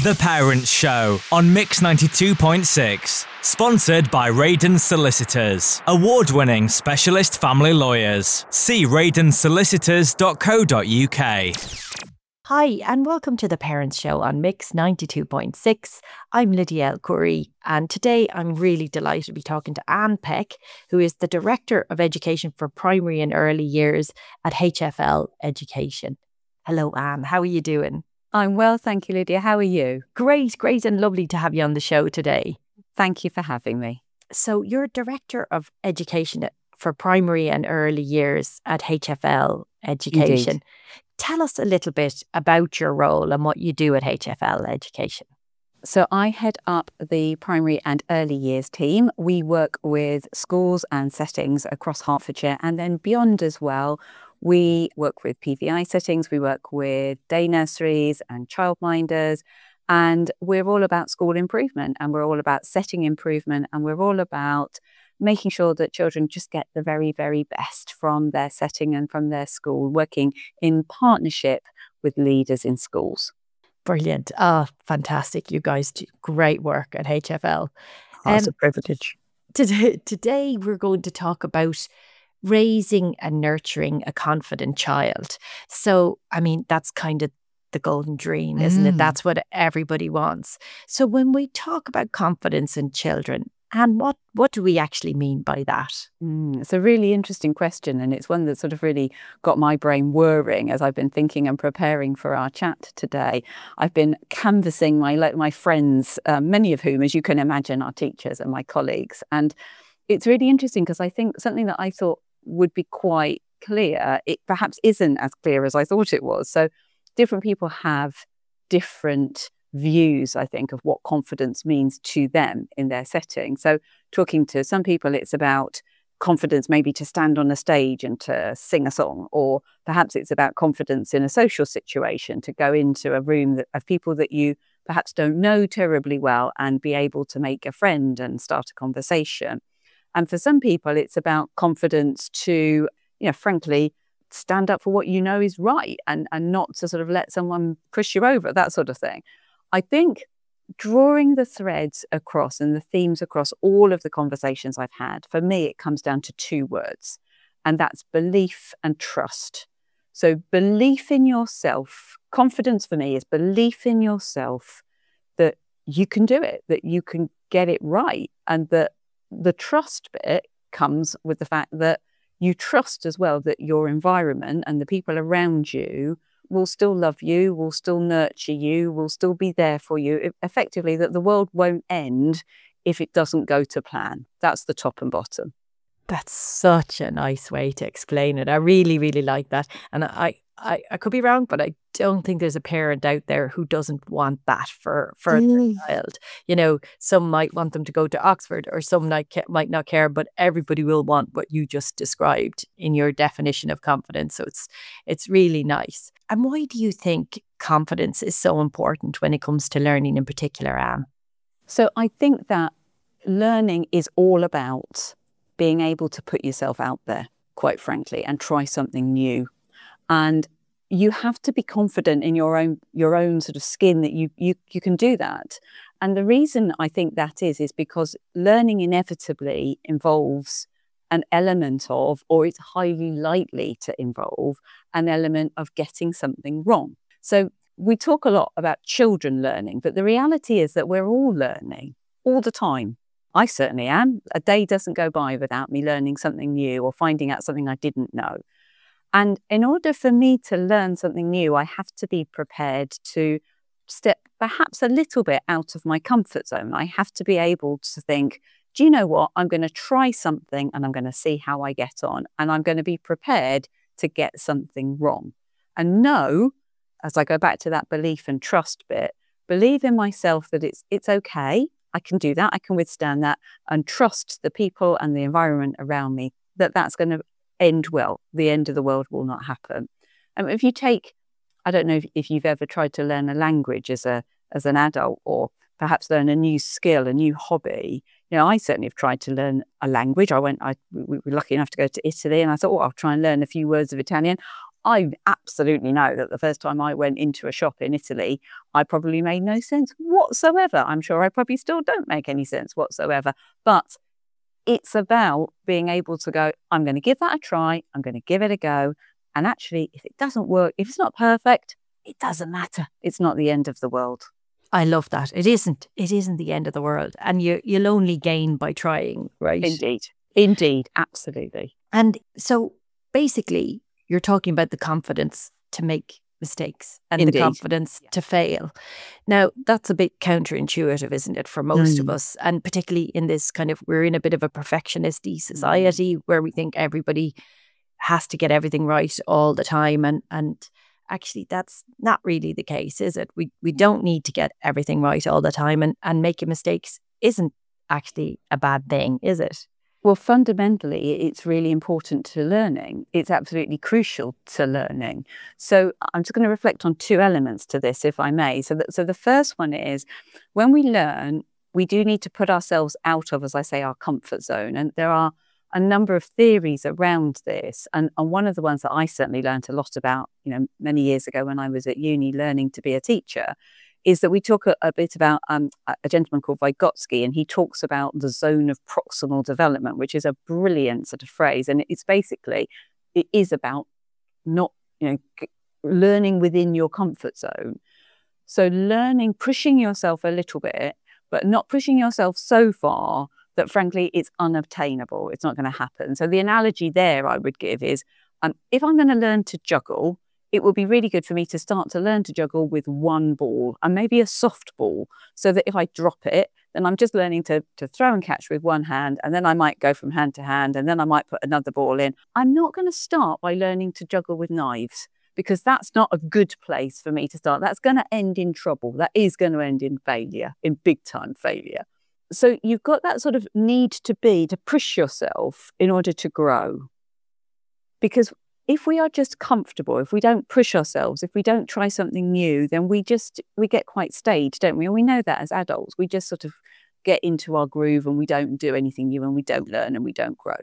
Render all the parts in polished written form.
The Parents Show on Mix 92.6. Sponsored by Radon Solicitors. Award-winning specialist family lawyers. See radonsolicitors.co.uk. Hi, and welcome to The Parents Show on Mix 92.6. I'm Lydia El-Khoury, and today I'm really delighted to be talking to Anne Peck, who is the Director of Education for Primary and Early Years at HFL Education. Hello, Anne. How are you doing? I'm well, thank you, Lydia. How are you? Great, and lovely to have you on the show today. Thank you for having me. So you're Director of Education for Primary and Early Years at HFL Education. Indeed. Tell us a little bit about your role and what you do at HFL Education. So I head up the primary and early years team. We work with schools and settings across Hertfordshire and then beyond as well. We work with PVI settings, we work with day nurseries and childminders, and we're all about school improvement, and we're all about setting improvement, and we're all about making sure that children just get the very, very best from their setting and from their school, working in partnership with leaders in schools. Brilliant. Fantastic. You guys do great work at HFL. It's a privilege. Today we're going to talk about raising and nurturing a confident child. So, that's kind of the golden dream, isn't it? That's what everybody wants. So when we talk about confidence in children, and what do we actually mean by that? It's a really interesting question, and it's one that sort of really got my brain whirring as I've been thinking and preparing for our chat today. I've been canvassing my friends, many of whom, as you can imagine, are teachers and my colleagues. And it's really interesting because I think something that I thought would be quite clear, it perhaps isn't as clear as I thought it was. So different people have different views, I think, of what confidence means to them in their setting. So talking to some people, it's about confidence maybe to stand on a stage and to sing a song, or perhaps it's about confidence in a social situation, to go into a room of people that you perhaps don't know terribly well and be able to make a friend and start a conversation. And for some people, it's about confidence to, frankly, stand up for what you know is right and not to sort of let someone push you over, that sort of thing. I think drawing the threads across and the themes across all of the conversations I've had, for me, it comes down to two words, and that's belief and trust. So belief in yourself, confidence for me is belief in yourself that you can do it, that you can get it right, and that the trust bit comes with the fact that you trust as well that your environment and the people around you will still love you, will still nurture you, will still be there for you. Effectively, that the world won't end if it doesn't go to plan. That's the top and bottom. That's such a nice way to explain it. I really, really like that. And I could be wrong, but I don't think there's a parent out there who doesn't want that for their child. Some might want them to go to Oxford, or some might not care, but everybody will want what you just described in your definition of confidence. So it's really nice. And why do you think confidence is so important when it comes to learning in particular, Anne? So I think that learning is all about being able to put yourself out there, quite frankly, and try something new. And you have to be confident in your own sort of skin that you can do that. And the reason I think that is because learning inevitably involves an element of, or it's highly likely to involve, an element of getting something wrong. So we talk a lot about children learning, but the reality is that we're all learning all the time. I certainly am. A day doesn't go by without me learning something new or finding out something I didn't know. And in order for me to learn something new, I have to be prepared to step perhaps a little bit out of my comfort zone. I have to be able to think, do you know what? I'm going to try something and I'm going to see how I get on. And I'm going to be prepared to get something wrong. And know, as I go back to that belief and trust bit, believe in myself that it's okay. I can do that. I can withstand that, and trust the people and the environment around me that that's going to end well. The end of the world will not happen. And if you take, I don't know if you've ever tried to learn a language as an adult, or perhaps learn a new skill, a new hobby. I certainly have tried to learn a language. We were lucky enough to go to Italy, and I thought, I'll try and learn a few words of Italian. I absolutely know that the first time I went into a shop in Italy, I probably made no sense whatsoever. I'm sure I probably still don't make any sense whatsoever. But it's about being able to go, I'm going to give that a try. I'm going to give it a go. And actually, if it doesn't work, if it's not perfect, it doesn't matter. It's not the end of the world. I love that. It isn't the end of the world. And you'll only gain by trying, right? Indeed. Absolutely. And so basically, you're talking about the confidence to make mistakes and the confidence to fail. Now, that's a bit counterintuitive, isn't it, for most of us? And particularly in this kind of, we're in a bit of a perfectionist-y society where we think everybody has to get everything right all the time. And actually, that's not really the case, is it? We don't need to get everything right all the time. And making mistakes isn't actually a bad thing, is it? Well, fundamentally, it's really important to learning. It's absolutely crucial to learning. So I'm just going to reflect on two elements to this, if I may. So the first one is, when we learn, we do need to put ourselves out of, as I say, our comfort zone. And there are a number of theories around this. And one of the ones that I certainly learned a lot about, many years ago when I was at uni learning to be a teacher, is that we talk a bit about a gentleman called Vygotsky, and he talks about the zone of proximal development, which is a brilliant sort of phrase. And it's basically, it is about not, learning within your comfort zone. So learning, pushing yourself a little bit, but not pushing yourself so far that frankly, it's unobtainable. It's not going to happen. So the analogy there I would give is, if I'm going to learn to juggle, it would be really good for me to start to learn to juggle with one ball and maybe a soft ball, so that if I drop it, then I'm just learning to throw and catch with one hand, and then I might go from hand to hand, and then I might put another ball in. I'm not going to start by learning to juggle with knives, because that's not a good place for me to start. That's going to end in trouble. That is going to end in failure, in big time failure. So you've got that sort of need to push yourself in order to grow. Because if we are just comfortable, if we don't push ourselves, if we don't try something new, then we get quite staid, don't we? And we know that as adults, we just sort of get into our groove and we don't do anything new and we don't learn and we don't grow.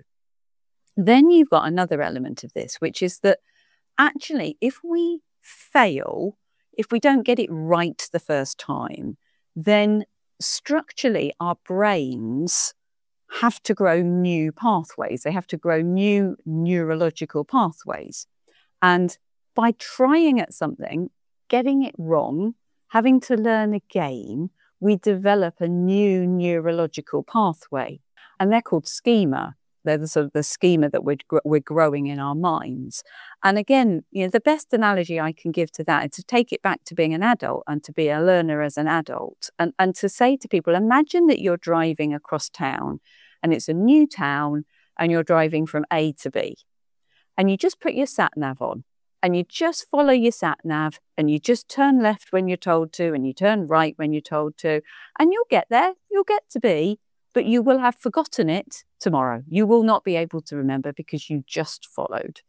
Then you've got another element of this, which is that actually, if we fail, if we don't get it right the first time, then structurally our brains have to grow new pathways. They have to grow new neurological pathways. And by trying at something, getting it wrong, having to learn again, we develop a new neurological pathway. And they're called schema. They're the sort of the schema that we're growing in our minds. And again, the best analogy I can give to that is to take it back to being an adult and to be a learner as an adult. And to say to people, imagine that you're driving across town and it's a new town and you're driving from A to B. And you just put your sat nav on and you just follow your sat nav and you just turn left when you're told to and you turn right when you're told to. And you'll get there, you'll get to B, but you will have forgotten it tomorrow. You will not be able to remember because you just followed.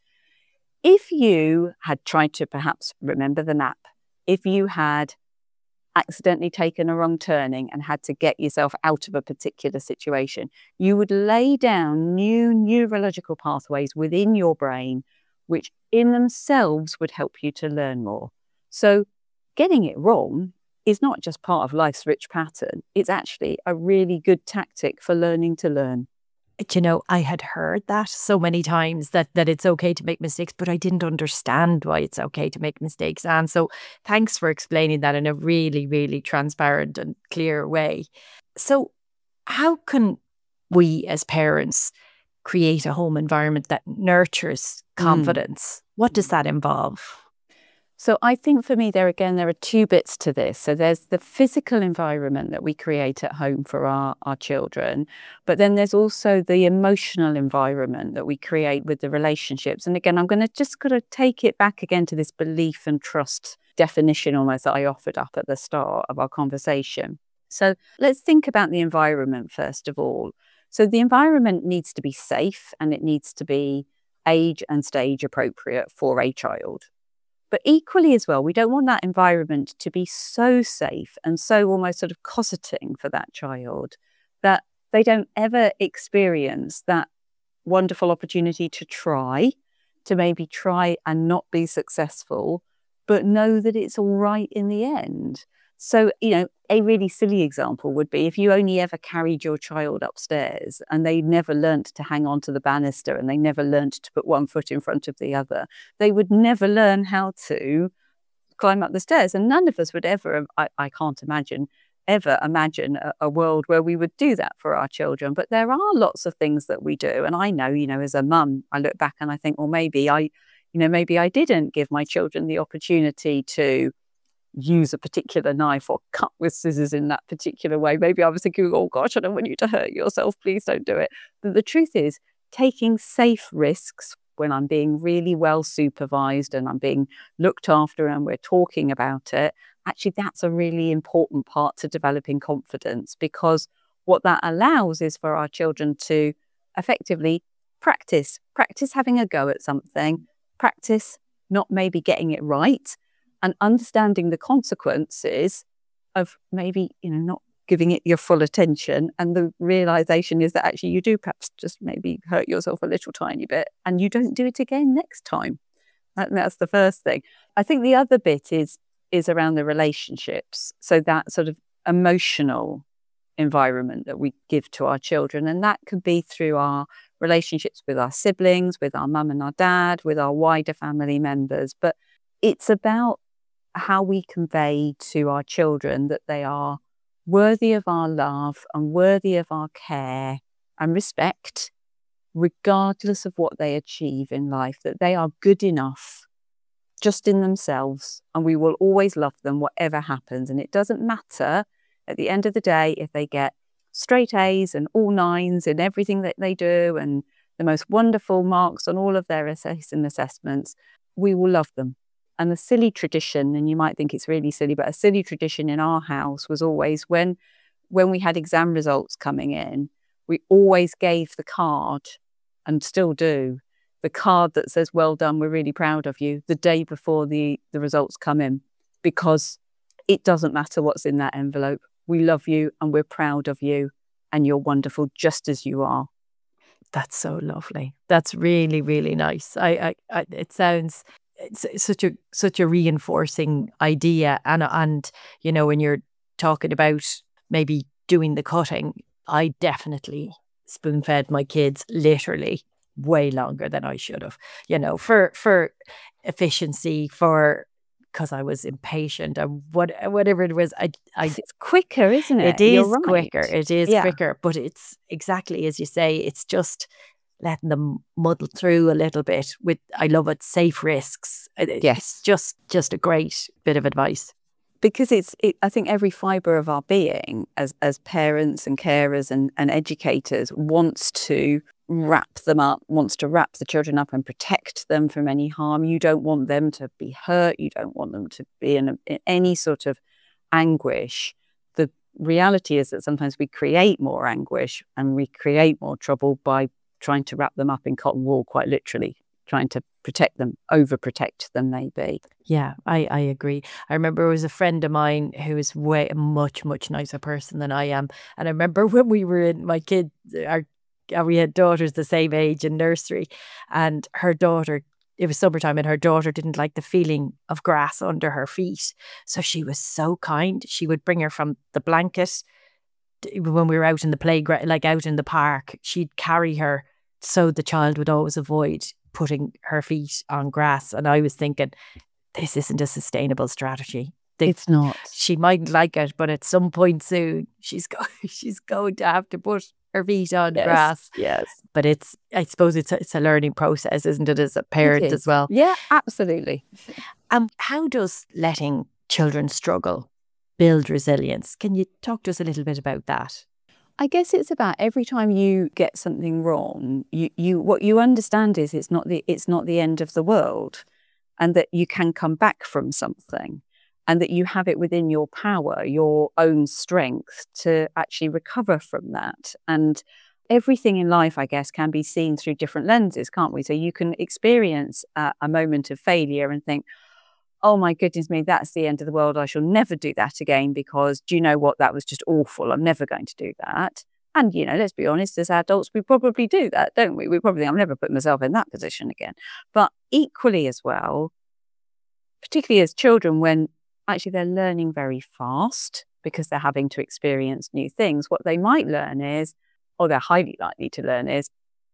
If you had tried to perhaps remember the map, if you had accidentally taken a wrong turning and had to get yourself out of a particular situation, you would lay down new neurological pathways within your brain, which in themselves would help you to learn more. So getting it wrong is not just part of life's rich pattern. It's actually a really good tactic for learning to learn. I had heard that so many times that it's okay to make mistakes, but I didn't understand why it's okay to make mistakes. And so thanks for explaining that in a really, really transparent and clear way. So how can we as parents create a home environment that nurtures confidence? What does that involve? So I think for me, there are two bits to this. So there's the physical environment that we create at home for our children, but then there's also the emotional environment that we create with the relationships. And again, I'm going to take it back again to this belief and trust definition almost that I offered up at the start of our conversation. So let's think about the environment first of all. So the environment needs to be safe and it needs to be age and stage appropriate for a child. But equally as well, we don't want that environment to be so safe and so almost sort of cosseting for that child that they don't ever experience that wonderful opportunity to maybe try and not be successful, but know that it's all right in the end. So, a really silly example would be if you only ever carried your child upstairs and they never learnt to hang on to the banister and they never learnt to put one foot in front of the other, they would never learn how to climb up the stairs. And none of us would ever, I can't imagine, ever imagine a world where we would do that for our children. But there are lots of things that we do. And I know, as a mum, I look back and I think, well, maybe I didn't give my children the opportunity to use a particular knife or cut with scissors in that particular way. Maybe I was thinking, oh gosh, I don't want you to hurt yourself. Please don't do it. But the truth is, taking safe risks when I'm being really well supervised and I'm being looked after and we're talking about it, actually that's a really important part to developing confidence, because what that allows is for our children to effectively practice having a go at something, practice not maybe getting it right, and understanding the consequences of maybe, not giving it your full attention. And the realization is that actually you do perhaps just maybe hurt yourself a little tiny bit and you don't do it again next time. That's the first thing. I think the other bit is around the relationships. So that sort of emotional environment that we give to our children. And that could be through our relationships with our siblings, with our mum and our dad, with our wider family members. But it's about how we convey to our children that they are worthy of our love and worthy of our care and respect, regardless of what they achieve in life, that they are good enough just in themselves and we will always love them whatever happens. And it doesn't matter at the end of the day if they get straight A's and all nines in everything that they do and the most wonderful marks on all of their essays and assessments, we will love them. And the silly tradition, and you might think it's really silly, but a silly tradition in our house was always when we had exam results coming in, we always gave the card, and still do, the card that says, well done, we're really proud of you, the day before the results come in, because it doesn't matter what's in that envelope. We love you and we're proud of you and you're wonderful just as you are. That's so lovely. That's really, really nice. It sounds... It's such a reinforcing idea, and when you're talking about maybe doing the cutting, I definitely spoon-fed my kids literally way longer than I should have. For efficiency, because I was impatient and whatever it was. It's quicker, isn't it? It is right. quicker. It is quicker, but it's exactly as you say. It's just letting them muddle through a little bit with, I love it, safe risks. Yes. It's just a great bit of advice. Because I think every fibre of our being as parents and carers and educators wants to wrap them up, wants to wrap the children up and protect them from any harm. You don't want them to be hurt. You don't want them to be in any sort of anguish. The reality is that sometimes we create more anguish and we create more trouble by trying to wrap them up in cotton wool, quite literally, trying to protect them, overprotect them maybe. Yeah, I agree. I remember there was a friend of mine who was a much, much nicer person than I am. And I remember when we were in, my kids, we had daughters the same age in nursery, and her daughter, it was summertime and her daughter didn't like the feeling of grass under her feet. So she was so kind. She would bring her from the blanket when we were out in the playground, like out in the park. She'd carry her so the child would always avoid putting her feet on grass. And I was thinking, this isn't a sustainable strategy. It's not. She might like it, but at some point soon, she's going to have to put her feet on grass. Yes. But I suppose it's a learning process, isn't it, as a parent as well? Yeah, absolutely. How does letting children struggle build resilience? Can you talk to us a little bit about that? I guess it's about every time you get something wrong, you what you understand is it's not the end of the world, and that you can come back from something, and that you have it within your power, your own strength to actually recover from that. And everything in life, I guess, can be seen through different lenses, can't we? So you can experience a moment of failure and think, oh my goodness me, that's the end of the world. I shall never do that again, because do you know what? That was just awful. I'm never going to do that. And, let's be honest, as adults, we probably do that, don't we? I'm never putting myself in that position again. But equally as well, particularly as children, when actually they're learning very fast because they're having to experience new things, what they might learn is, or they're highly likely to learn is,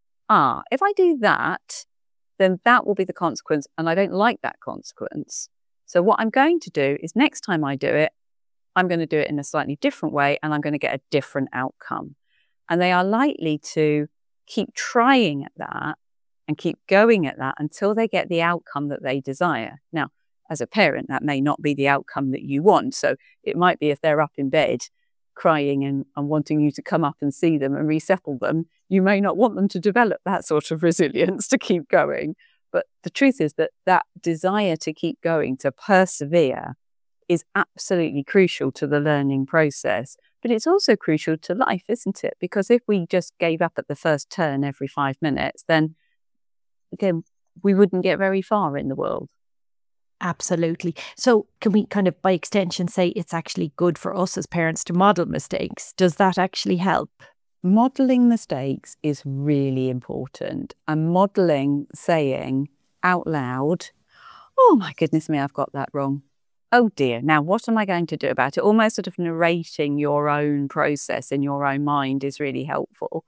if I do that, then that will be the consequence, and I don't like that consequence. So what I'm going to do is next time I do it, I'm going to do it in a slightly different way, and I'm going to get a different outcome. And they are likely to keep trying at that and keep going at that until they get the outcome that they desire. Now, as a parent, that may not be the outcome that you want. So it might be if they're up in bed crying and wanting you to come up and see them and resettle them, you may not want them to develop that sort of resilience to keep going. But the truth is that that desire to keep going, to persevere, is absolutely crucial to the learning process. But it's also crucial to life, isn't it? Because if we just gave up at the first turn every 5 minutes, then again, we wouldn't get very far in the world. Absolutely. So can we kind of by extension say it's actually good for us as parents to model mistakes? Does that actually help? Modeling mistakes is really important. And modeling saying out loud, oh my goodness me, I've got that wrong. Oh dear, now what am I going to do about it? Almost sort of narrating your own process in your own mind is really helpful.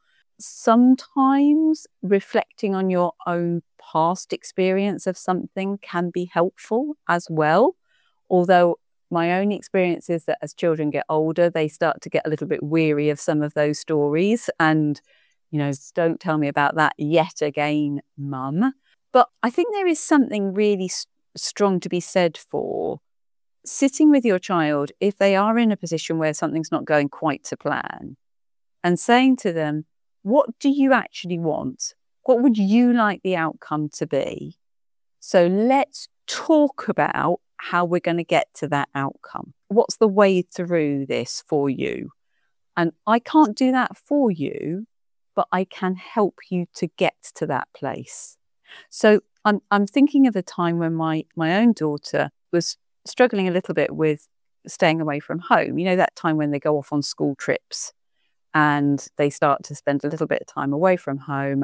Sometimes reflecting on your own past experience of something can be helpful as well. Although my own experience is that as children get older, they start to get a little bit weary of some of those stories. And, don't tell me about that yet again, mum. But I think there is something really strong to be said for sitting with your child if they are in a position where something's not going quite to plan and saying to them, what do you actually want? What would you like the outcome to be? So let's talk about how we're going to get to that outcome. What's the way through this for you? And I can't do that for you, but I can help you to get to that place. So I'm thinking of a time when my own daughter was struggling a little bit with staying away from home. That time when they go off on school trips and they start to spend a little bit of time away from home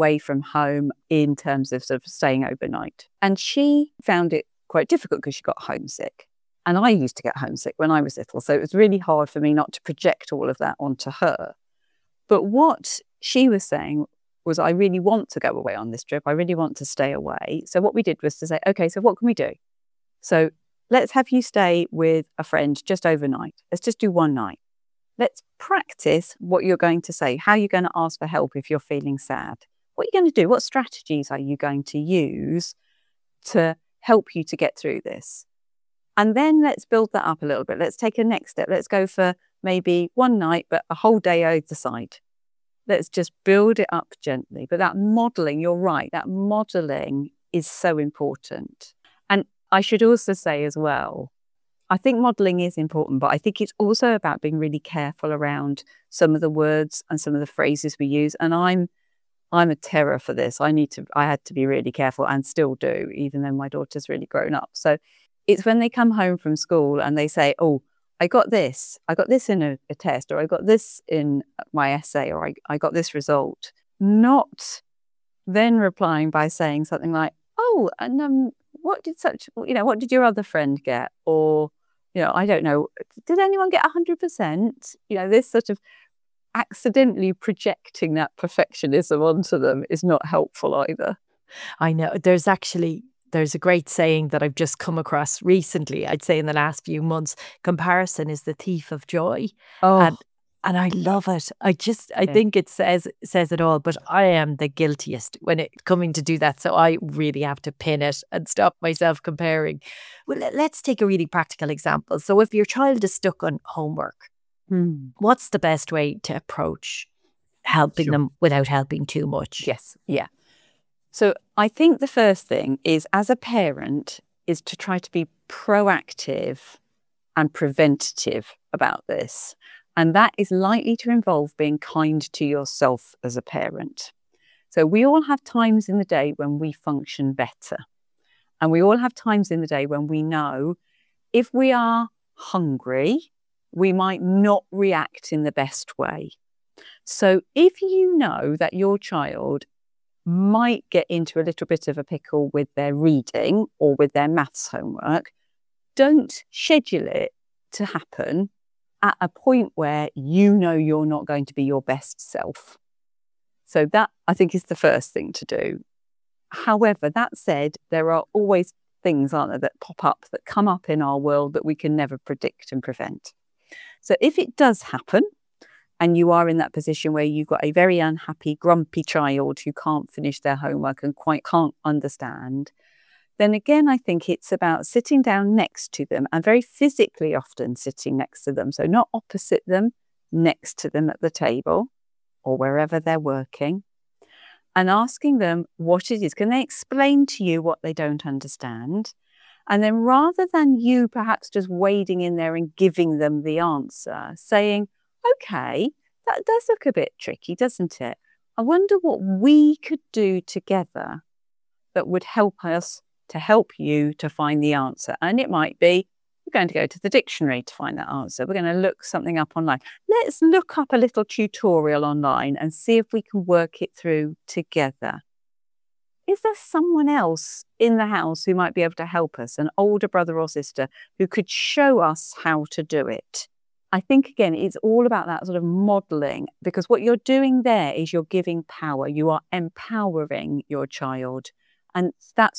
in terms of sort of staying overnight. And she found it quite difficult because she got homesick. And I used to get homesick when I was little. So it was really hard for me not to project all of that onto her. But what she was saying was, I really want to go away on this trip. I really want to stay away. So what we did was to say, okay, so what can we do? So let's have you stay with a friend just overnight. Let's just do one night. Let's practice what you're going to say, how you're going to ask for help if you're feeling sad. What are you going to do? What strategies are you going to use to help you to get through this? And then let's build that up a little bit. Let's take a next step. Let's go for maybe one night, but a whole day either side. Let's just build it up gently. But that modelling, you're right, that modelling is so important. And I should also say as well, I think modelling is important, but I think it's also about being really careful around some of the words and some of the phrases we use. And I'm a terror for this. I had to be really careful and still do, even though my daughter's really grown up. So it's when they come home from school and they say, oh, I got this in a test, or I got this in my essay, or I got this result. Not then replying by saying something like, oh, and what did your other friend get? Or, I don't know, did anyone get 100%? This sort of accidentally projecting that perfectionism onto them is not helpful either. I know. There's a great saying that I've just come across recently, I'd say in the last few months: comparison is the thief of joy. Oh. And I love it. I think it says it all, but I am the guiltiest when it coming to do that. So I really have to pin it and stop myself comparing. Well, let's take a really practical example. So if your child is stuck on homework, what's the best way to approach helping them without helping too much? Yes. Yeah. So I think the first thing is, as a parent, is to try to be proactive and preventative about this. And that is likely to involve being kind to yourself as a parent. So we all have times in the day when we function better. And we all have times in the day when we know if we are hungry, we might not react in the best way. So if you know that your child might get into a little bit of a pickle with their reading or with their maths homework, don't schedule it to happen at a point where you know you're not going to be your best self. So that, I think, is the first thing to do. However, that said, there are always things, aren't there, that pop up, that come up in our world that we can never predict and prevent. So if it does happen, and you are in that position where you've got a very unhappy, grumpy child who can't finish their homework and quite can't understand, then again, I think it's about sitting down next to them, and very physically often sitting next to them. So not opposite them, next to them at the table or wherever they're working, and asking them what it is. Can they explain to you what they don't understand? And then rather than you perhaps just wading in there and giving them the answer, saying, okay, that does look a bit tricky, doesn't it? I wonder what we could do together that would help us to help you to find the answer. And it might be, we're going to go to the dictionary to find that answer. We're going to look something up online. Let's look up a little tutorial online and see if we can work it through together. Is there someone else in the house who might be able to help us, an older brother or sister who could show us how to do it? I think, again, it's all about that sort of modelling, because what you're doing there is you're giving power. You are empowering your child. And that's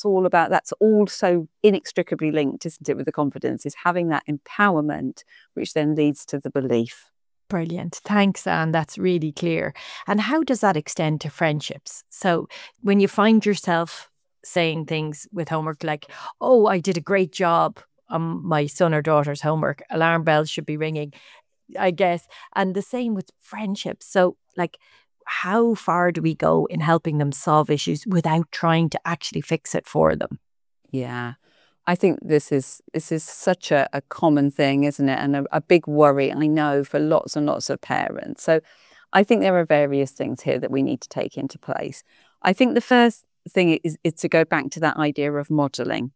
also inextricably linked, isn't it, with the confidence, is having that empowerment, which then leads to the belief. Brilliant. Thanks, Anne. That's really clear. And how does that extend to friendships? So when you find yourself saying things with homework like, oh, I did a great job on my son or daughter's homework, alarm bells should be ringing, I guess. And the same with friendships. So like, how far do we go in helping them solve issues without trying to actually fix it for them? Yeah, I think this is such a common thing, isn't it? And a big worry, I know, for lots and lots of parents. So I think there are various things here that we need to take into place. I think the first thing is to go back to that idea of modelling.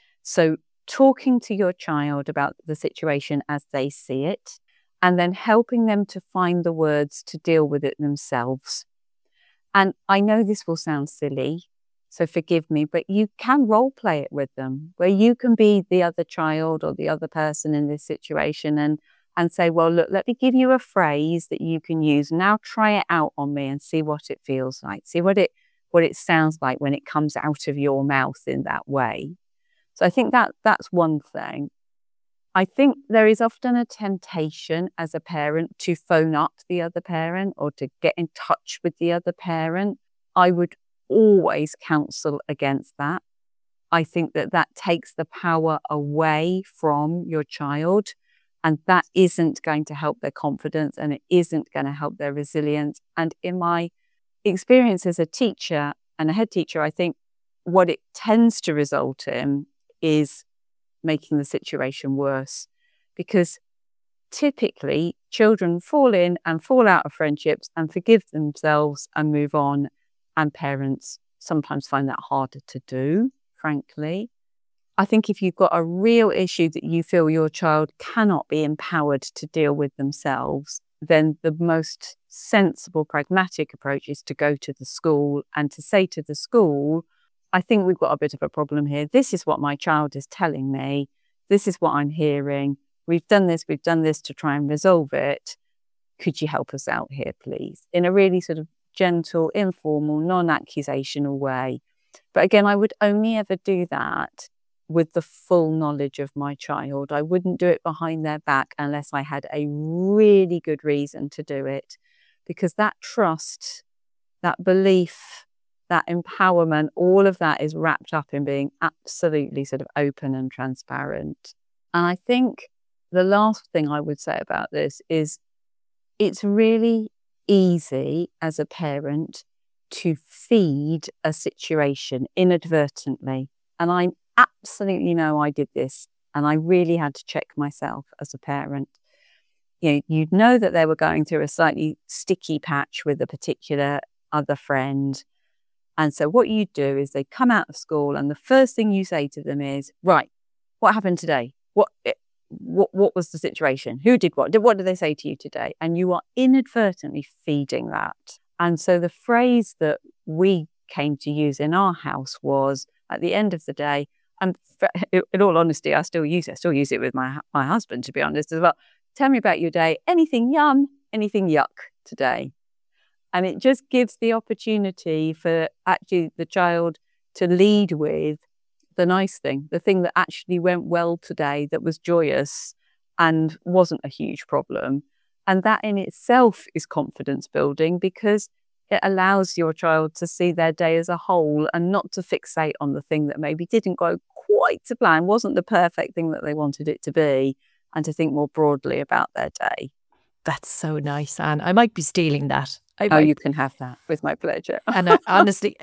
So talking to your child about the situation as they see it, and then helping them to find the words to deal with it themselves. And I know this will sound silly, so forgive me, but you can role play it with them, where you can be the other child or the other person in this situation and say, well, look, let me give you a phrase that you can use. Now try it out on me and see what it feels like. See what it sounds like when it comes out of your mouth in that way. So I think that's one thing. I think there is often a temptation as a parent to phone up the other parent or to get in touch with the other parent. I would always counsel against that. I think that takes the power away from your child, and that isn't going to help their confidence, and it isn't going to help their resilience. And in my experience as a teacher and a head teacher, I think what it tends to result in is making the situation worse, because typically children fall in and fall out of friendships and forgive themselves and move on, and parents sometimes find that harder to do, frankly. I think if you've got a real issue that you feel your child cannot be empowered to deal with themselves, then the most sensible, pragmatic approach is to go to the school and to say to the school, I think we've got a bit of a problem here. This is what my child is telling me. This is what I'm hearing. We've done this to try and resolve it. Could you help us out here, please? In a really sort of gentle, informal, non-accusational way. But again, I would only ever do that with the full knowledge of my child. I wouldn't do it behind their back unless I had a really good reason to do it, because that trust, that belief, that empowerment, all of that is wrapped up in being absolutely sort of open and transparent. And I think the last thing I would say about this is it's really easy as a parent to feed a situation inadvertently. And I absolutely know I did this, and I really had to check myself as a parent. You'd know that they were going through a slightly sticky patch with a particular other friend. And so what you do is they come out of school and the first thing you say to them is, right, what happened today? What was the situation? Who did what? What did they say to you today? And you are inadvertently feeding that. And so the phrase that we came to use in our house was, at the end of the day, and in all honesty, I still use it with my husband, to be honest, as well. Tell me about your day. Anything yum, anything yuck today. And it just gives the opportunity for actually the child to lead with the nice thing, the thing that actually went well today, that was joyous and wasn't a huge problem. And that in itself is confidence building, because it allows your child to see their day as a whole and not to fixate on the thing that maybe didn't go quite to plan, wasn't the perfect thing that they wanted it to be, and to think more broadly about their day. That's so nice, Anne. I might be stealing that. You can have that with my pleasure. And honestly,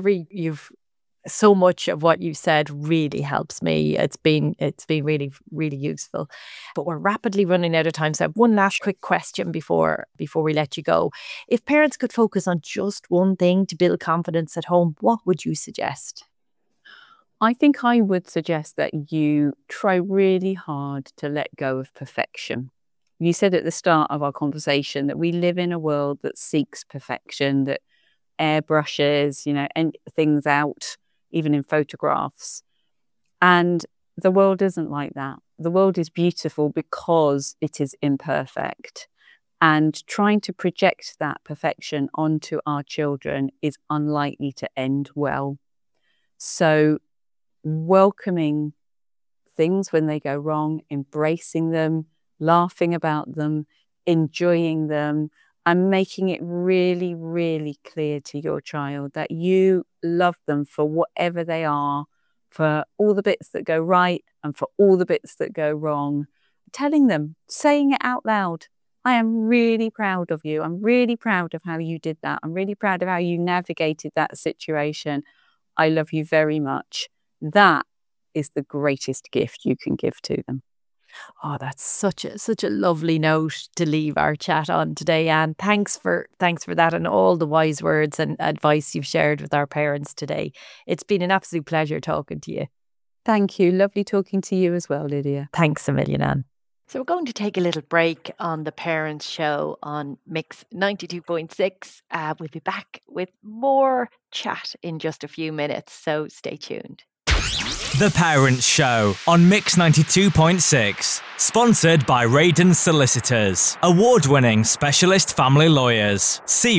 so much of what you said really helps me. It's been really, really useful. But we're rapidly running out of time. So I have one last quick question before we let you go. If parents could focus on just one thing to build confidence at home, what would you suggest? I think I would suggest that you try really hard to let go of perfection. You said at the start of our conversation that we live in a world that seeks perfection, that airbrushes, and things out, even in photographs. And the world isn't like that. The world is beautiful because it is imperfect. And trying to project that perfection onto our children is unlikely to end well. So welcoming things when they go wrong, embracing them, laughing about them, enjoying them, and making it really, really clear to your child that you love them for whatever they are, for all the bits that go right and for all the bits that go wrong. Telling them, saying it out loud, I am really proud of you. I'm really proud of how you did that. I'm really proud of how you navigated that situation. I love you very much. That is the greatest gift you can give to them. Oh, that's such a lovely note to leave our chat on today, Anne. Thanks for that and all the wise words and advice you've shared with our parents today. It's been an absolute pleasure talking to you. Thank you. Lovely talking to you as well, Lydia. Thanks a million, Anne. So we're going to take a little break on the Parents Show on Mix 92.6. We'll be back with more chat in just a few minutes, so stay tuned. The Parents Show on Mix 92.6. Sponsored by Radon Solicitors. Award-winning specialist family lawyers. See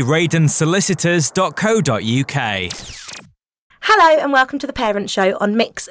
radonsolicitors.co.uk. Hello and welcome to The Parents Show on Mix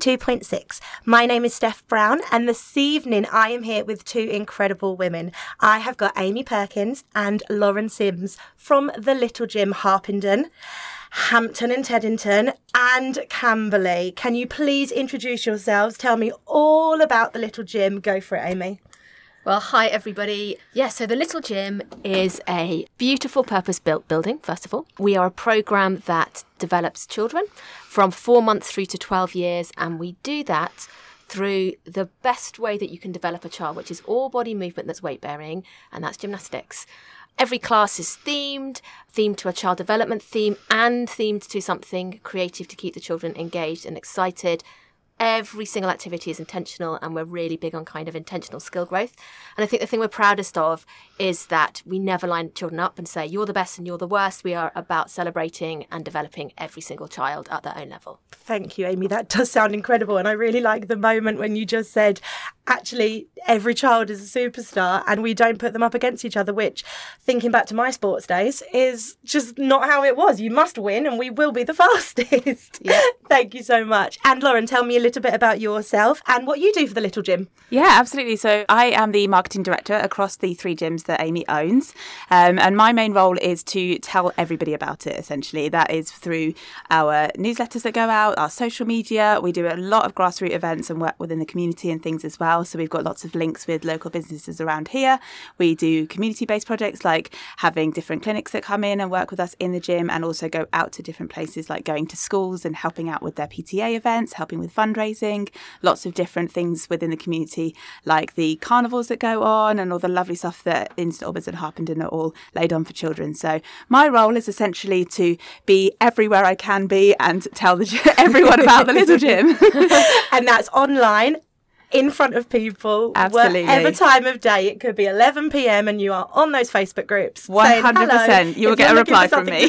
92.6. My name is Steph Brown and this evening I am here with two incredible women. I have got Amy Perkins and Lauren Sims from the Little Gym Harpenden, Hampton and Teddington and Camberley. Can you please introduce yourselves? Tell me all about the Little Gym. Go for it, Amy. Well, hi everybody. So the Little Gym is a beautiful purpose-built building, first of all. We are a programme that develops children from 4 months through to 12 years, and we do that through the best way that you can develop a child, which is all body movement that's weight-bearing, and that's gymnastics. Every class is themed to a child development theme and themed to something creative to keep the children engaged and excited. Every single activity is intentional, and we're really big on kind of intentional skill growth. And I think the thing we're proudest of is that we never line children up and say, you're the best and you're the worst. We are about celebrating and developing every single child at their own level. Thank you, Amy. That does sound incredible. And I really like the moment when you just said, actually, every child is a superstar and we don't put them up against each other, which, thinking back to my sports days, is just not how it was. You must win and we will be the fastest. Yeah. Thank you so much. And Lauren, tell me a little bit about yourself and what you do for the Little Gym. Yeah, absolutely. So I am the marketing director across the 3 gyms that Amy owns. And my main role is to tell everybody about it, essentially. That is through our newsletters that go out, our social media. We do a lot of grassroots events and work within the community and things as well. So we've got lots of links with local businesses around here. We do community-based projects like having different clinics that come in and work with us in the gym, and also go out to different places like going to schools and helping out with their PTA events, helping with fundraising, lots of different things within the community like the carnivals that go on and all the lovely stuff that in St Albans and Harpenden are all laid on for children. So my role is essentially to be everywhere I can be and tell everyone about the Little Gym. And that's online in front of people, Absolutely. whatever time of day. It could be 11 p.m. and you are on those Facebook groups. 100%. You will get a reply from me.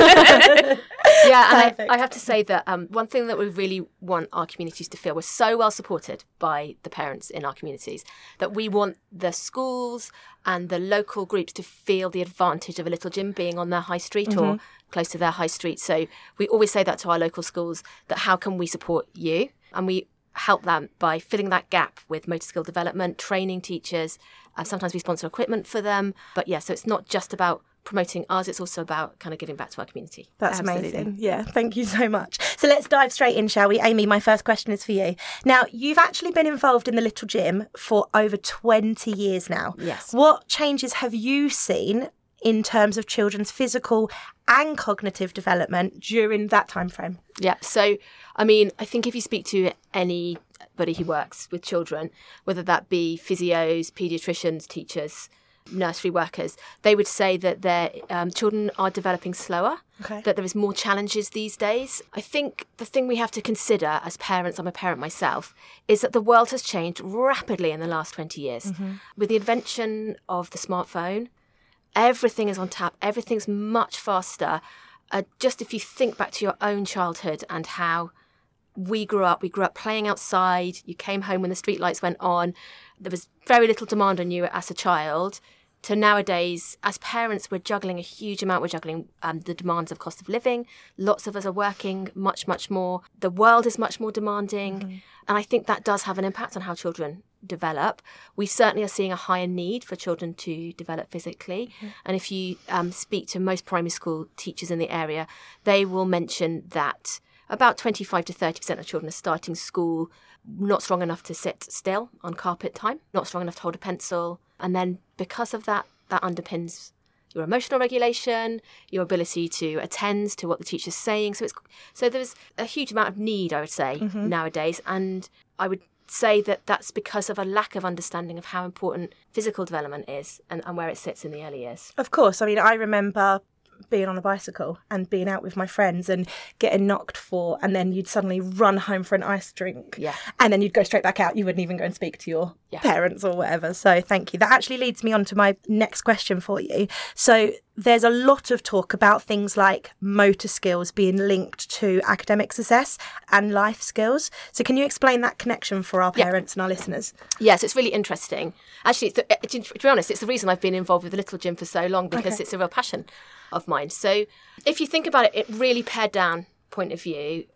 Yeah, and I have to say that one thing that we really want our communities to feel, we're so well supported by the parents in our communities, that we want the schools and the local groups to feel the advantage of a little gym being on their high street or close to their high street. So we always say that to our local schools, that how can we support you? And we help them by filling that gap with motor skill development, training teachers. Sometimes we sponsor equipment for them. But yeah, so it's not just about promoting ours, it's also about kind of giving back to our community. That's amazing. Yeah, thank you so much. So let's dive straight in, shall we? Amy, my first question is for you. Now, you've actually been involved in the Little Gym for over 20 years now. Yes. What changes have you seen in terms of children's physical and cognitive development during that time frame? Yeah, so, I mean, I think if you speak to anybody who works with children, whether that be physios, paediatricians, teachers, nursery workers, they would say that their children are developing slower, that there is more challenges these days. I think the thing we have to consider as parents, I'm a parent myself, is that the world has changed rapidly in the last 20 years. With the invention of the smartphone, everything is on tap, everything's much faster. Just if you think back to your own childhood and how we grew up playing outside, you came home when the street lights went on, there was very little demand on you as a child, to nowadays, as parents, we're juggling a huge amount. We're juggling the demands of cost of living. Lots of us are working much, much more. The world is much more demanding. And I think that does have an impact on how children develop. We certainly are seeing a higher need for children to develop physically. And if you speak to most primary school teachers in the area, they will mention that about 25 to 30% of children are starting school not strong enough to sit still on carpet time, not strong enough to hold a pencil. And then because of that, that underpins your emotional regulation, your ability to attend to what the teacher's saying. So there's a huge amount of need, I would say, nowadays. And I would say that that's because of a lack of understanding of how important physical development is and where it sits in the early years. Of course. I mean, I remember being on a bicycle and being out with my friends and getting knocked for, and then you'd suddenly run home for an ice drink. Yeah. And then you'd go straight back out. You wouldn't even go and speak to your parents or whatever. So thank you. That actually leads me on to my next question for you. So there's a lot of talk about things like motor skills being linked to academic success and life skills. So can you explain that connection for our parents and our listeners? Yes, it's really interesting. Actually, to be honest, it's the reason I've been involved with the Little Gym for so long, because it's a real passion of mine. So if you think about it really pared down point of view,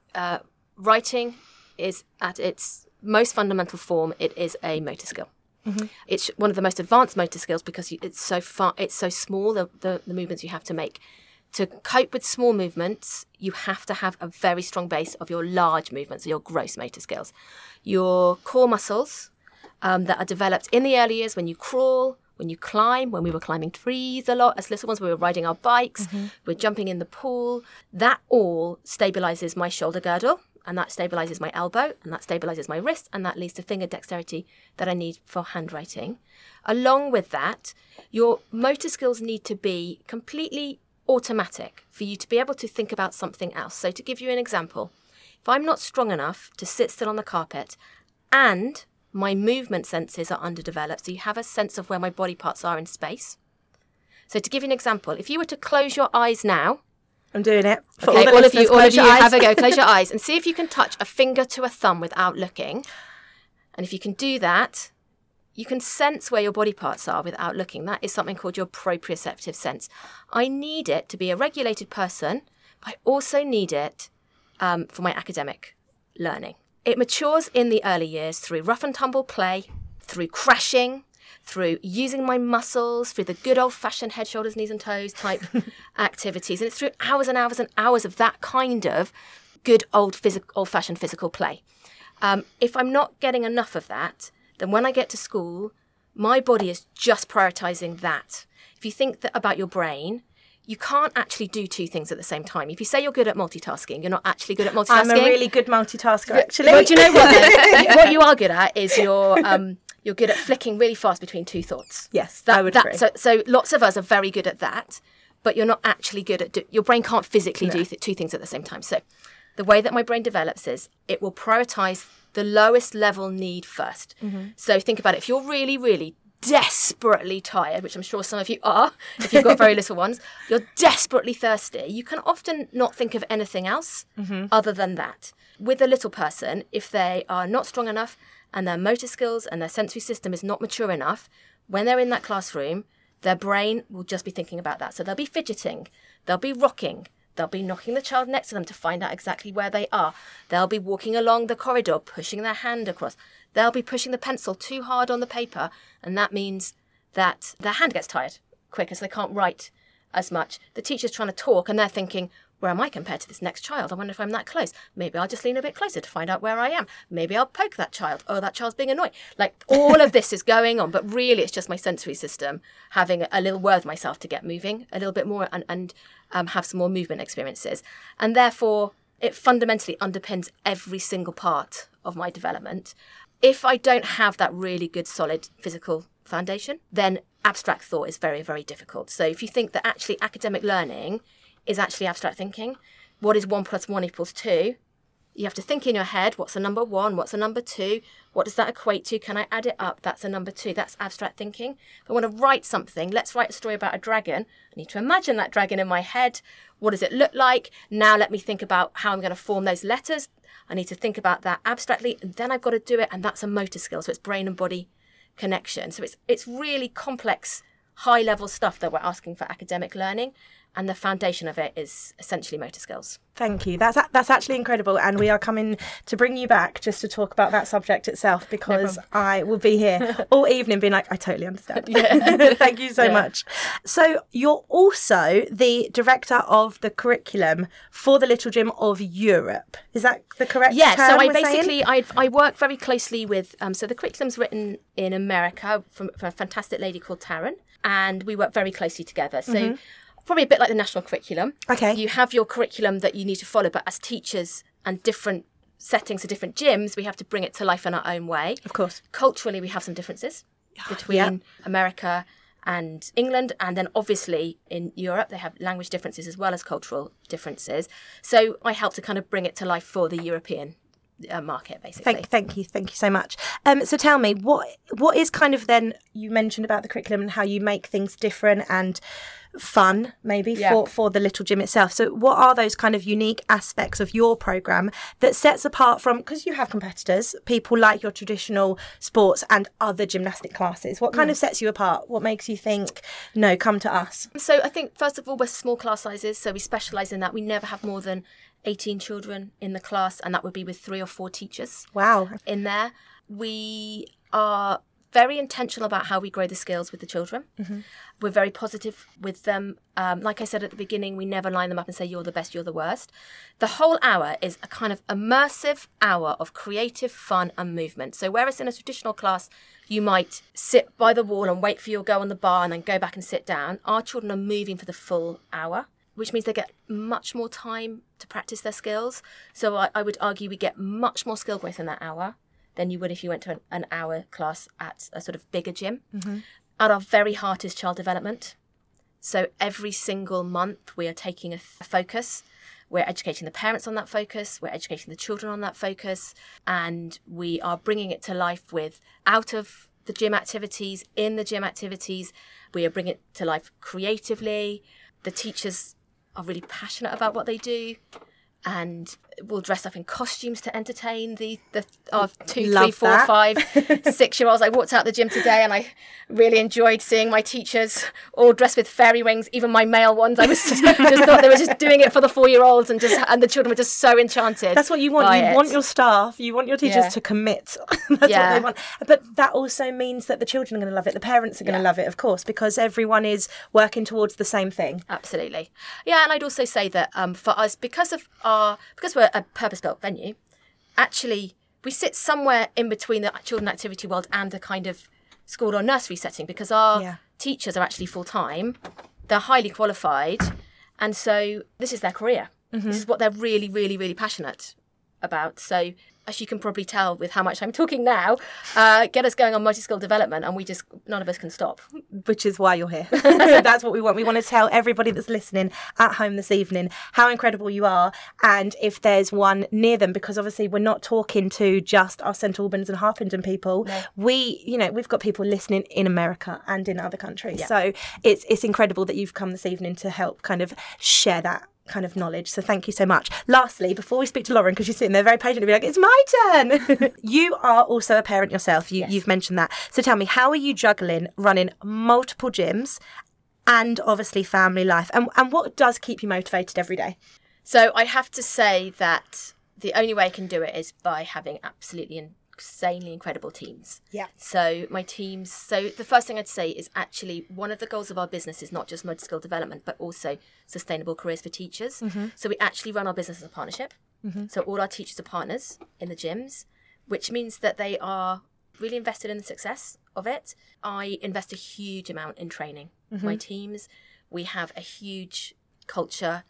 writing is at its most fundamental form, it is a motor skill. It's one of the most advanced motor skills because it's so small, the movements you have to make. To cope with small movements, you have to have a very strong base of your large movements, your gross motor skills. Your core muscles that are developed in the early years when you crawl, when you climb, when we were climbing trees a lot as little ones, we were riding our bikes, we're jumping in the pool. That all stabilises my shoulder girdle, and that stabilises my elbow, and that stabilises my wrist, and that leads to finger dexterity that I need for handwriting. Along with that, your motor skills need to be completely automatic for you to be able to think about something else. So to give you an example, if I'm not strong enough to sit still on the carpet and my movement senses are underdeveloped, so you have a sense of where my body parts are in space. So to give you an example, if you were to close your eyes now, I'm doing it. For okay, all of you have a go. Close your eyes and see if you can touch a finger to a thumb without looking. And if you can do that, you can sense where your body parts are without looking. That is something called your proprioceptive sense. I need it to be a regulated person, but I also need it for my academic learning. It matures in the early years through rough and tumble play, through crashing, through using my muscles, through the good old-fashioned head, shoulders, knees and toes type activities. And it's through hours and hours and hours of that kind of good old-fashioned physical play. If I'm not getting enough of that, then when I get to school, my body is just prioritising that. If you think about your brain, you can't actually do two things at the same time. If you say you're good at multitasking, you're not actually good at multitasking. I'm a really good multitasker, actually. Well, do you know what then? What you are good at is you're good at flicking really fast between two thoughts. Yes, I would agree. So lots of us are very good at that, but you're not actually good at... your brain can't physically do two things at the same time. So the way that my brain develops is it will prioritise the lowest level need first. So think about it. If you're really, really desperately tired, which I'm sure some of you are, if you've got very little ones, you're desperately thirsty, you can often not think of anything else other than that. With a little person, if they are not strong enough and their motor skills and their sensory system is not mature enough, when they're in that classroom, their brain will just be thinking about that. So they'll be fidgeting, they'll be rocking, they'll be knocking the child next to them to find out exactly where they are. They'll be walking along the corridor, pushing their hand across. They'll be pushing the pencil too hard on the paper, and that means that their hand gets tired quicker, so they can't write as much. The teacher's trying to talk, and they're thinking, where am I compared to this next child? I wonder if I'm that close. Maybe I'll just lean a bit closer to find out where I am. Maybe I'll poke that child. Oh, that child's being annoying. Like, all of this is going on, but really it's just my sensory system having a little word with myself to get moving a little bit more and have some more movement experiences. And therefore, it fundamentally underpins every single part of my development. If I don't have that really good, solid physical foundation, then abstract thought is very, very difficult. So if you think that actually academic learning is actually abstract thinking, what is 1 + 1 = 2? You have to think in your head, what's a number 1? What's a number 2? What does that equate to? Can I add it up? That's a number 2. That's abstract thinking. If I want to write something, let's write a story about a dragon. I need to imagine that dragon in my head. What does it look like? Now let me think about how I'm going to form those letters. I need to think about that abstractly, and then I've got to do it, and that's a motor skill. So it's brain and body connection. So it's really complex, high-level stuff that we're asking for academic learning, and the foundation of it is essentially motor skills. Thank you. That's actually incredible, and we are coming to bring you back just to talk about that subject itself, because I will be here all evening being like, I totally understand. Thank you so much. So you're also the director of the curriculum for the Little Gym of Europe. Is that the correct term? So I work very closely with, so the curriculum's written in America from a fantastic lady called Taryn, and we work very closely together. So probably a bit like the national curriculum. Okay. You have your curriculum that you need to follow, but as teachers and different settings for different gyms, we have to bring it to life in our own way. Of course. Culturally, we have some differences between America and England, and then obviously in Europe, they have language differences as well as cultural differences. So I help to kind of bring it to life for the European market, basically. Thank you so much. So tell me, what is kind of then, you mentioned about the curriculum and how you make things different and fun maybe for the Little Gym itself. So what are those kind of unique aspects of your programme that sets apart from, because you have competitors, people like your traditional sports and other gymnastic classes, what kind of sets you apart? What makes you think, no, come to us? So I think first of all, we're small class sizes, so we specialise in that. We never have more than 18 children in the class, and that would be with 3 or 4 teachers. Wow. In there. We are very intentional about how we grow the skills with the children. We're very positive with them. Like I said at the beginning, we never line them up and say, you're the best, you're the worst. The whole hour is a kind of immersive hour of creative fun and movement. So whereas in a traditional class, you might sit by the wall and wait for your go on the bar and then go back and sit down, our children are moving for the full hour, which means they get much more time to practice their skills. So I would argue we get much more skill growth in that hour than you would if you went to an hour class at a sort of bigger gym. At our very heart is child development. So every single month we are taking a focus. We're educating the parents on that focus. We're educating the children on that focus. And we are bringing it to life with out of the gym activities, in the gym activities. We are bringing it to life creatively. The teachers are really passionate about what they do, and will dress up in costumes to entertain our 2, 3, 4, 5, 6-year-olds. I walked out the gym today and I really enjoyed seeing my teachers all dressed with fairy wings, even my male ones. I was just thought they were just doing it for the 4-year-olds, and the children were just so enchanted. That's what you want. You want your staff, you want your teachers to commit. That's what they want. But that also means that the children are going to love it. The parents are going to love it, of course, because everyone is working towards the same thing. Absolutely. Yeah, and I'd also say that for us, because we're a purpose-built venue, actually we sit somewhere in between the children activity world and a kind of school or nursery setting, because our teachers are actually full-time, they're highly qualified, and so this is their career. This is what they're really, really, really passionate about. So as you can probably tell with how much I'm talking now, get us going on multi-skill development, and none of us can stop. Which is why you're here. That's what we want. We want to tell everybody that's listening at home this evening how incredible you are, and if there's one near them, because obviously we're not talking to just our St Albans and Harpenden people. No. We've got people listening in America and in other countries. Yeah. So it's incredible that you've come this evening to help kind of share that kind of knowledge. So thank you so much. Lastly, before we speak to Lauren, because she's sitting there very patiently, be like, it's my turn. You are also a parent yourself. You've mentioned that. So tell me, how are you juggling running multiple gyms and obviously family life? And what does keep you motivated every day? So I have to say that the only way I can do it is by having absolutely insanely incredible teams. Yeah. So my teams, so the first thing I'd say is actually one of the goals of our business is not just multi-skill development, but also sustainable careers for teachers. Mm-hmm. So we actually run our business as a partnership. Mm-hmm. So all our teachers are partners in the gyms, which means that they are really invested in the success of it. I invest a huge amount in training my teams. We have a huge culture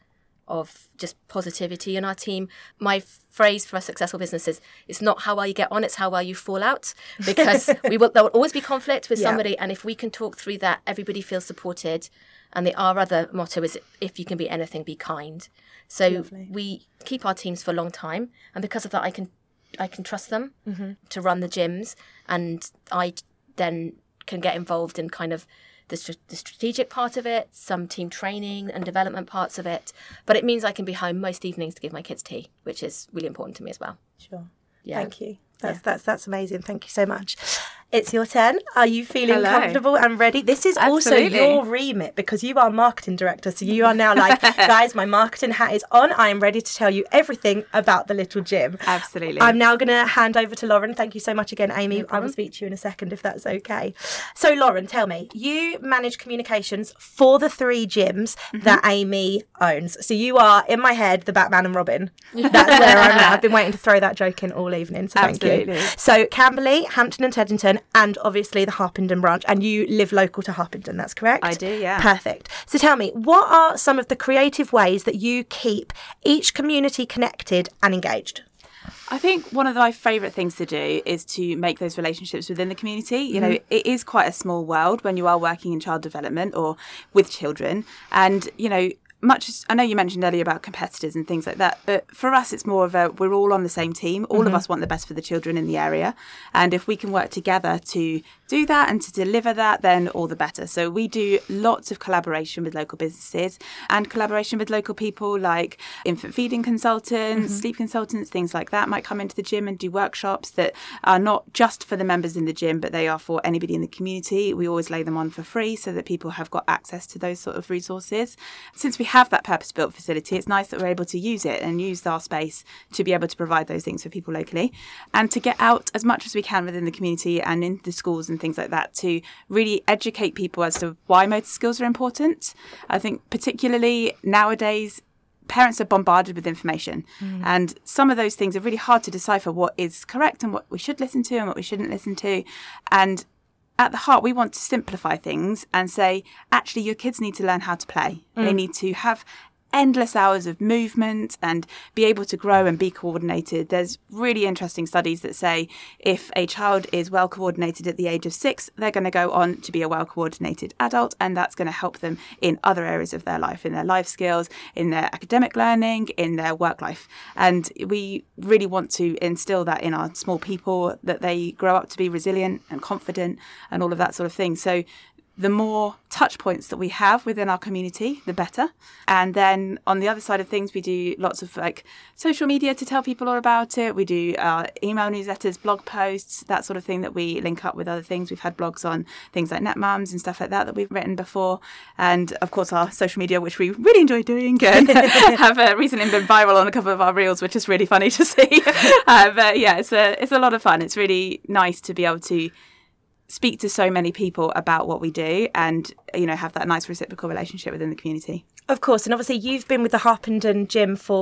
of just positivity in our team. My phrase for a successful business is, it's not how well you get on, it's how well you fall out. Because there will always be conflict with somebody, and if we can talk through that, everybody feels supported. And our other motto is, if you can be anything, be kind. So Lovely. We keep our teams for a long time, and because of that, I can trust them to run the gyms, and I then can get involved in kind of the strategic part of it, some team training and development parts of it. But it means I can be home most evenings to give my kids tea, which is really important to me as well. Sure. Yeah. Thank you. That's amazing. Thank you so much. It's your turn. Are you feeling comfortable and ready? This is Absolutely. Also your remit, because you are marketing director. So you are now like, guys, my marketing hat is on. I am ready to tell you everything about the little gym. Absolutely. I'm now going to hand over to Lauren. Thank you so much again, Amy. I will speak to you in a second if that's okay. So Lauren, tell me, you manage communications for the 3 gyms that Amy owns. So you are, in my head, the Batman and Robin. That's where I'm at. I've been waiting to throw that joke in all evening. So thank you. So Camberley, Hampton and Teddington, and obviously the Harpenden branch, and you live local to Harpenden, that's correct? I do, yeah. Perfect. So tell me, what are some of the creative ways that you keep each community connected and engaged? I think one of my favourite things to do is to make those relationships within the community. You know, it is quite a small world when you are working in child development or with children. And, you know, much as I know you mentioned earlier about competitors and things like that, but for us it's more of we're all on the same team. All of us want the best for the children in the area, and if we can work together to do that and to deliver that, then all the better. So we do lots of collaboration with local businesses and collaboration with local people, like infant feeding consultants, sleep consultants, things like that might come into the gym and do workshops that are not just for the members in the gym, but they are for anybody in the community. We always lay them on for free so that people have got access to those sort of resources. Since we have that purpose-built facility, it's nice that we're able to use it and use our space to be able to provide those things for people locally, and to get out as much as we can within the community and in the schools and things like that to really educate people as to why motor skills are important. I think particularly nowadays, parents are bombarded with information, and some of those things are really hard to decipher what is correct and what we should listen to and what we shouldn't listen to. And at the heart, we want to simplify things and say, actually, your kids need to learn how to play. They need to have endless hours of movement and be able to grow and be coordinated. There's really interesting studies that say if a child is well coordinated at the age of 6, they're going to go on to be a well coordinated adult, and that's going to help them in other areas of their life, in their life skills, in their academic learning, in their work life. And we really want to instill that in our small people, that they grow up to be resilient and confident and all of that sort of thing. So the more touch points that we have within our community, the better. And then on the other side of things, we do lots of like social media to tell people all about it. We do email newsletters, blog posts, that sort of thing that we link up with other things. We've had blogs on things like NetMums and stuff like that we've written before. And of course, our social media, which we really enjoy doing and have recently been viral on a couple of our reels, which is really funny to see. But yeah, it's a lot of fun. It's really nice to be able to speak to so many people about what we do and, you know, have that nice reciprocal relationship within the community. Of course. And obviously you've been with the Harpenden gym for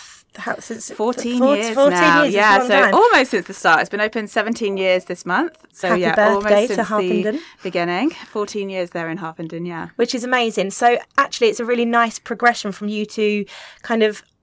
since 14 years now. Yeah, so almost since the start. It's been open 17 years this month. So Happy yeah, birthday almost to since Harpenden. the beginning. 14 years there in Harpenden, yeah. Which is amazing. So actually it's a really nice progression from you to kind of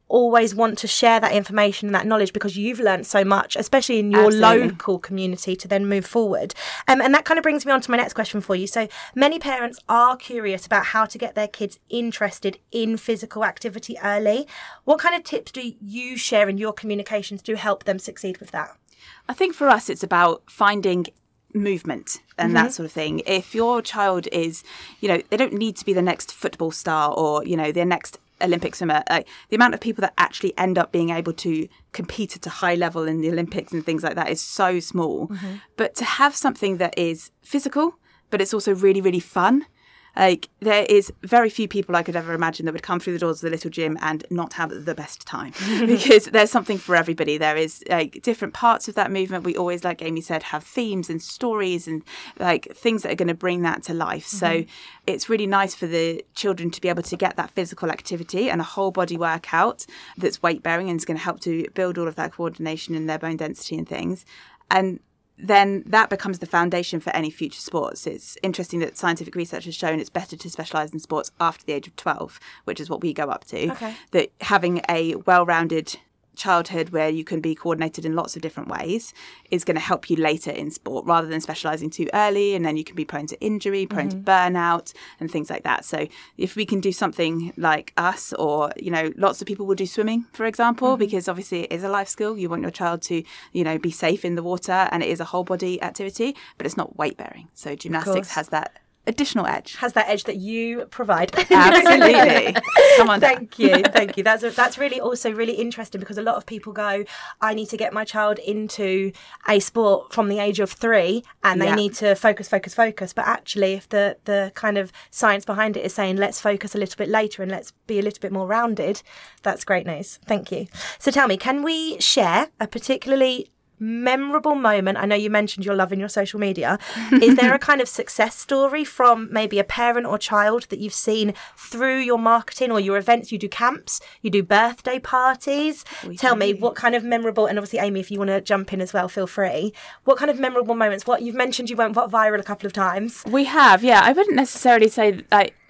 always want to share that information and that knowledge because you've learned so much, especially in your Absolutely. local community, to then move forward. And that kind of brings me on to my next question for you. So many parents are curious about how to get their kids interested in physical activity early. What kind of tips do you share in your communications to help them succeed with that? I think for us, it's about finding movement and that sort of thing. If your child is, they don't need to be the next football star or, the next Olympic swimmer. The amount of people that actually end up being able to compete at a high level in the Olympics and things like that is so small. But to have something that is physical, but it's also really, really fun. There is very few people I could ever imagine that would come through the doors of the little gym and not have the best time because there's something for everybody. There is different parts of that movement. We always, like Amy said, have themes and stories and things that are going to bring that to life. So it's really nice for the children to be able to get that physical activity and a whole body workout that's weight bearing and is going to help to build all of that coordination and their bone density and things. And then that becomes the foundation for any future sports. It's interesting that scientific research has shown it's better to specialise in sports after the age of 12, which is what we go up to. Okay. That having a well-rounded childhood where you can be coordinated in lots of different ways is going to help you later in sport rather than specialising too early, and then you can be prone to injury, prone to burnout and things like that. So if we can do something like us, or lots of people will do swimming, for example, because obviously it is a life skill. You want your child to be safe in the water, and it is a whole body activity, but it's not weight bearing. So gymnastics has that additional edge. Has that edge that you provide. Absolutely. Come on. Thank you. That's really also really interesting, because a lot of people go, I need to get my child into a sport from the age of 3 and they need to focus. But actually, if the kind of science behind it is saying, let's focus a little bit later and let's be a little bit more rounded, that's great news. Thank you. So tell me, can we share a particularly memorable moment? I know you mentioned you're loving your social media. Is there a kind of success story from maybe a parent or child that you've seen through your marketing or your events? You do camps, you do birthday parties. Tell me what kind of memorable, and obviously Amy, if you want to jump in as well, feel free. What kind of memorable moments? What you've mentioned, you went viral a couple of times. We have, yeah. I wouldn't necessarily say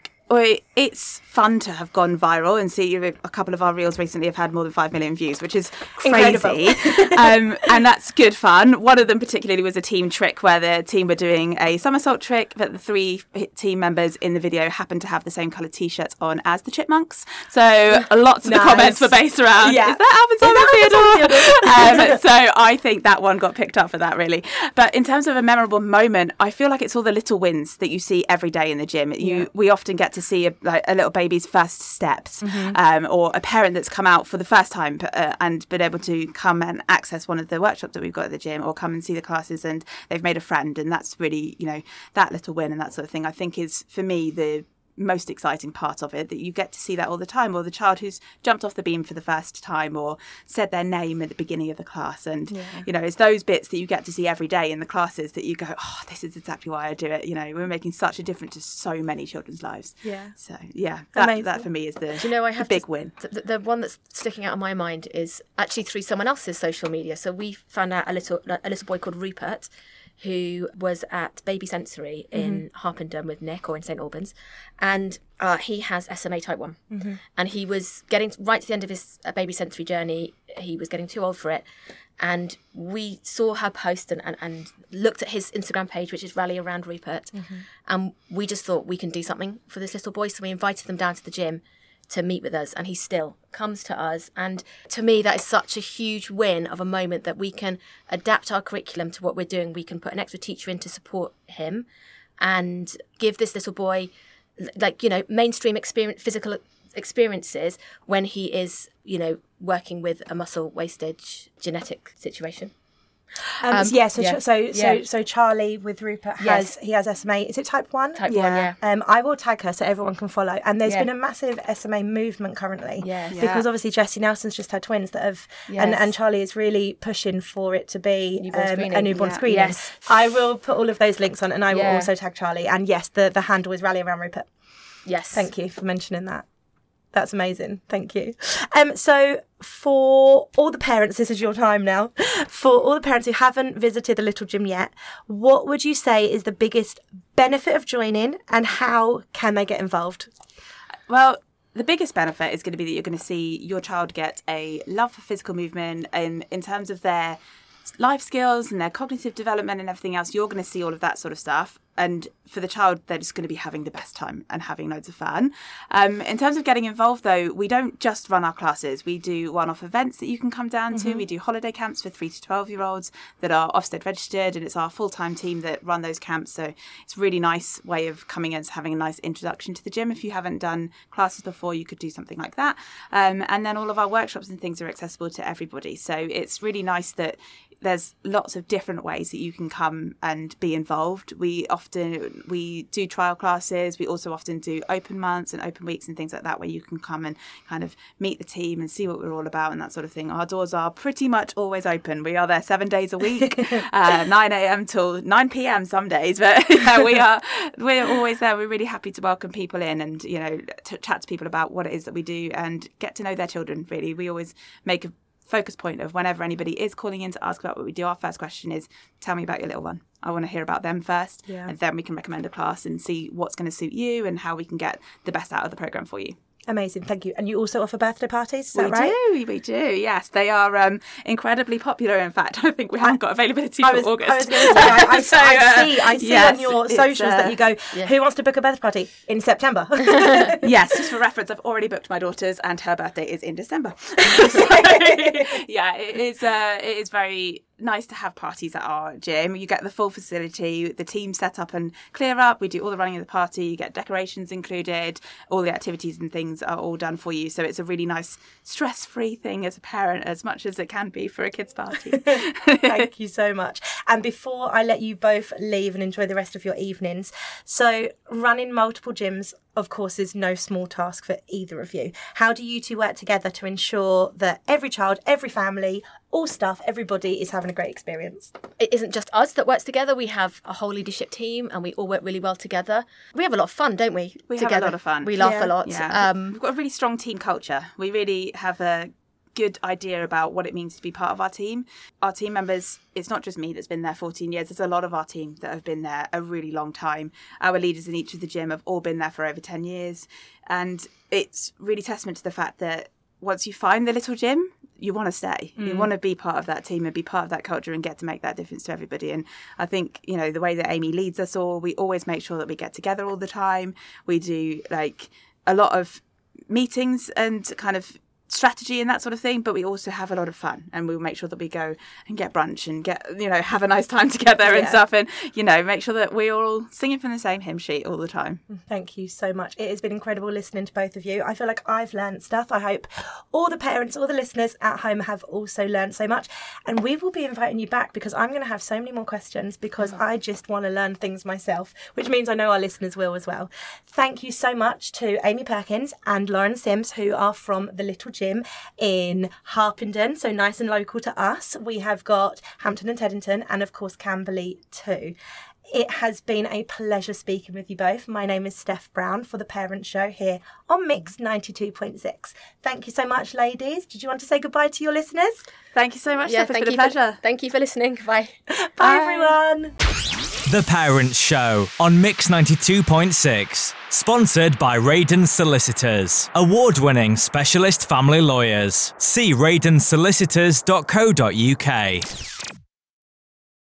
it's fun to have gone viral and see a couple of our reels recently have had more than 5 million views, which is crazy. And that's good fun. One of them particularly was a team trick where the team were doing a somersault trick, but the 3 team members in the video happened to have the same coloured T-shirts on as the chipmunks. So lots of the comments were based around, is that Alvin Theodore? So I think that one got picked up for that, really. But in terms of a memorable moment, I feel like it's all the little wins that you see every day in the gym. We often get to see a little baby's first steps, or a parent that's come out for the first time and been able to come and access one of the workshops that we've got at the gym, or come and see the classes and they've made a friend. And that's really, that little win and that sort of thing, I think is, for me, the most exciting part of it, that you get to see that all the time, or the child who's jumped off the beam for the first time or said their name at the beginning of the class. And it's those bits that you get to see every day in the classes that you go, oh, this is exactly why I do it. We're making such a difference to so many children's lives. So that for me is the big win. The one that's sticking out of my mind is actually through someone else's social media. So we found out a little boy called Rupert, who was at Baby Sensory in Harpenden with Nick, or in St Albans, and he has SMA type 1. And he was getting right to the end of his Baby Sensory journey. He was getting too old for it, and we saw her post and looked at his Instagram page, which is Rally Around Rupert, and we just thought we can do something for this little boy, so we invited them down to the gym to meet with us, and he still comes to us. And to me, that is such a huge win of a moment that we can adapt our curriculum to what we're doing. We can put an extra teacher in to support him and give this little boy mainstream physical experiences when he is working with a muscle wastage genetic situation. So Charlie with Rupert has SMA. Is it type 1? Type 1, yeah. I will tag her so everyone can follow. And there's been a massive SMA movement currently, because obviously Jessie Nelson's just had twins that have, and Charlie is really pushing for it to be a newborn screening. Yes. I will put all of those links on, and I will also tag Charlie. And yes, the handle is Rally Around Rupert. Yes. Thank you for mentioning that. That's amazing. Thank you. So for all the parents, this is your time now. For all the parents who haven't visited the Little Gym yet, what would you say is the biggest benefit of joining, and how can they get involved? Well, the biggest benefit is going to be that you're going to see your child get a love for physical movement in terms of their life skills and their cognitive development and everything else. You're going to see all of that sort of stuff. And for the child, they're just going to be having the best time and having loads of fun. In terms of getting involved, though, we don't just run our classes. We do one-off events that you can come down to. We do holiday camps for 3 to 12-year-olds that are Ofsted registered, and it's our full-time team that run those camps. So it's a really nice way of coming in, having a nice introduction to the gym. If you haven't done classes before, you could do something like that. And then all of our workshops and things are accessible to everybody. So it's really nice that there's lots of different ways that you can come and be involved. We do trial classes. We also often do open months and open weeks and things like that, where you can come and kind of meet the team and see what we're all about and that sort of thing. Our doors are pretty much always open. We are there 7 days a week, 9 a.m. till 9 p.m. some days, but we're always there. We're really happy to welcome people in and, to chat to people about what it is that we do and get to know their children, really. We always make a focus point of whenever anybody is calling in to ask about what we do, our first question is, tell me about your little one. I want to hear about them first, and then we can recommend a class and see what's going to suit you and how we can get the best out of the programme for you. Amazing, thank you. And you also offer birthday parties, is that right? We do, yes. They are incredibly popular, in fact. I think we haven't got availability for August. I was going to say, I see on your socials that you go, who wants to book a birthday party in September? Yes, just for reference, I've already booked my daughter's and her birthday is in December. It is very nice to have parties at our gym. You get the full facility, the team set up and clear up. We do all the running of the party. You get decorations included. All the activities and things are all done for you. So it's a really nice stress-free thing as a parent, as much as it can be for a kid's party. Thank you so much. And before I let you both leave and enjoy the rest of your evenings, so running multiple gyms, of course, is no small task for either of you. How do you two work together to ensure that every child, every family, all staff, everybody is having a great experience? It isn't just us that works together. We have a whole leadership team and we all work really well together. We have a lot of fun, don't we? We have a lot of fun. We laugh a lot. Yeah. We've got a really strong team culture. We really have a good idea about what it means to be part of our team. Our team members, it's not just me that's been there 14 years. There's a lot of our team that have been there a really long time. Our leaders in each of the gym have all been there for over 10 years. And it's really testament to the fact that once you find the little gym, you want to stay. You want to be part of that team and be part of that culture and get to make that difference to everybody. And I think, the way that Amy leads us all, we always make sure that we get together all the time. We do a lot of meetings and kind of strategy and that sort of thing, but we also have a lot of fun, and we'll make sure that we go and get brunch and get have a nice time together and stuff, and make sure that we're all singing from the same hymn sheet all the time. Thank you so much. It has been incredible listening to both of you. I feel like I've learned stuff. I hope all the parents, all the listeners at home have also learned so much, and we will be inviting you back because I'm going to have so many more questions because I just want to learn things myself, which means I know our listeners will as well. Thank you so much to Amy Perkins and Lauren Sims, who are from the Little Gym in Harpenden, so nice and local to us. We have got Hampton and Teddington and of course Camberley too. It has been a pleasure speaking with you both. My name is Steph Brown for The Parent Show here on Mix 92.6. Thank you so much, ladies. Did you want to say goodbye to your listeners? Thank you so much, Steph. It's been a pleasure. Thank you for listening. Bye. Bye, everyone. The Parent Show on Mix 92.6. Sponsored by Radon Solicitors. Award-winning specialist family lawyers. See radonsolicitors.co.uk.